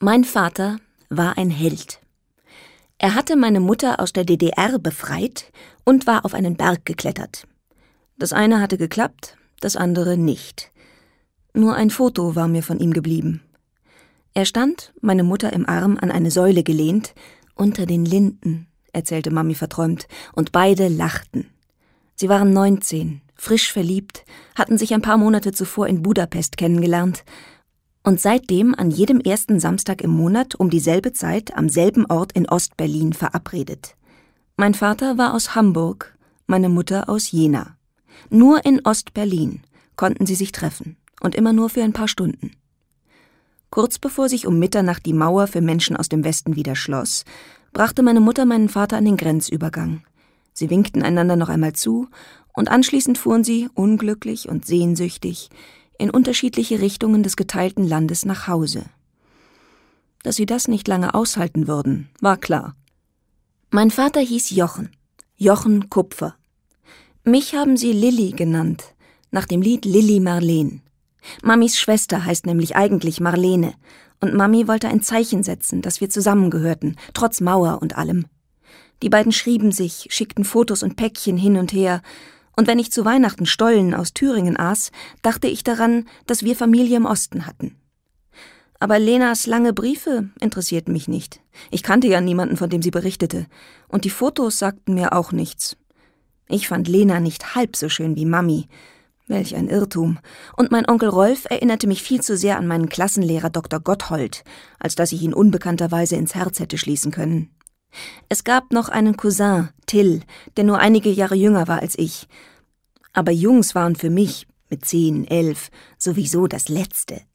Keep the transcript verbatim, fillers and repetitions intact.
Mein Vater war ein Held. Er hatte meine Mutter aus der D D R befreit und war auf einen Berg geklettert. Das eine hatte geklappt, das andere nicht. Nur ein Foto war mir von ihm geblieben. Er stand, meine Mutter im Arm, an eine Säule gelehnt, unter den Linden, erzählte Mami verträumt, und beide lachten. Sie waren neunzehn, frisch verliebt, hatten sich ein paar Monate zuvor in Budapest kennengelernt und seitdem an jedem ersten Samstag im Monat um dieselbe Zeit am selben Ort in Ostberlin verabredet. Mein Vater war aus Hamburg, meine Mutter aus Jena. Nur in Ostberlin konnten sie sich treffen und immer nur für ein paar Stunden. Kurz bevor sich um Mitternacht die Mauer für Menschen aus dem Westen wieder schloss, brachte meine Mutter meinen Vater an den Grenzübergang. Sie winkten einander noch einmal zu und anschließend fuhren sie, unglücklich und sehnsüchtig, in unterschiedliche Richtungen des geteilten Landes nach Hause. Dass sie das nicht lange aushalten würden, war klar. Mein Vater hieß Jochen, Jochen Kupfer. Mich haben sie Lilli genannt, nach dem Lied Lilli Marleen. Mamis Schwester heißt nämlich eigentlich Marlene, und Mami wollte ein Zeichen setzen, dass wir zusammengehörten, trotz Mauer und allem. Die beiden schrieben sich, schickten Fotos und Päckchen hin und her, und wenn ich zu Weihnachten Stollen aus Thüringen aß, dachte ich daran, dass wir Familie im Osten hatten. Aber Lenas lange Briefe interessierten mich nicht. Ich kannte ja niemanden, von dem sie berichtete, und die Fotos sagten mir auch nichts. Ich fand Lena nicht halb so schön wie Mami. Welch ein Irrtum. Und mein Onkel Rolf erinnerte mich viel zu sehr an meinen Klassenlehrer Doktor Gotthold, als dass ich ihn unbekannterweise ins Herz hätte schließen können. Es gab noch einen Cousin, Till, der nur einige Jahre jünger war als ich. Aber Jungs waren für mich, mit zehn, elf, sowieso das Letzte.